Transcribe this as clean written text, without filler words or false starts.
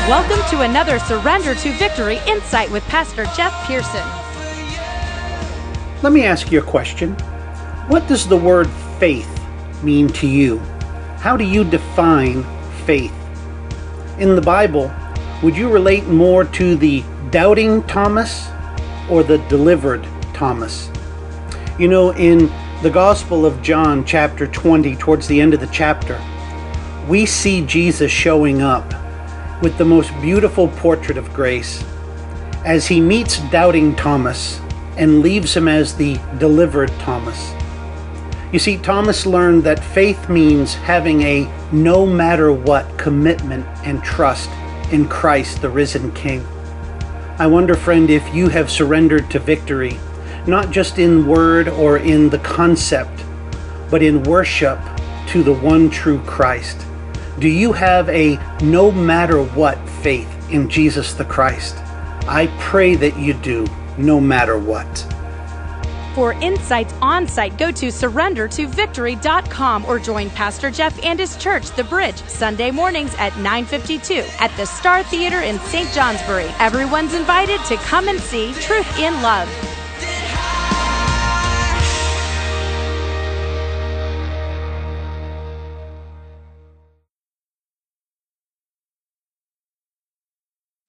Welcome to another Surrender to Victory Insight with Pastor Jeff Pearson. Let me ask you a question. What does the word faith mean to you? How do you define faith? In the Bible, would you relate more to the doubting Thomas or the delivered Thomas? You know, in the Gospel of John, chapter 20, towards the end of the chapter, we see Jesus showing up with the most beautiful portrait of grace as he meets doubting Thomas and leaves him as the delivered Thomas. You see, Thomas learned that faith means having a no matter what commitment and trust in Christ, the risen King. I wonder, friend, if you have surrendered to victory, not just in word or in the concept, but in worship to the one true Christ. Do you have a no matter what faith in Jesus the Christ? I pray that you do, no matter what. For insights on site, go to surrendertovictory.com or join Pastor Jeff and his church, The Bridge, Sunday mornings at 9:52 at the Star Theater in St. Johnsbury. Everyone's invited to come and see Truth in Love.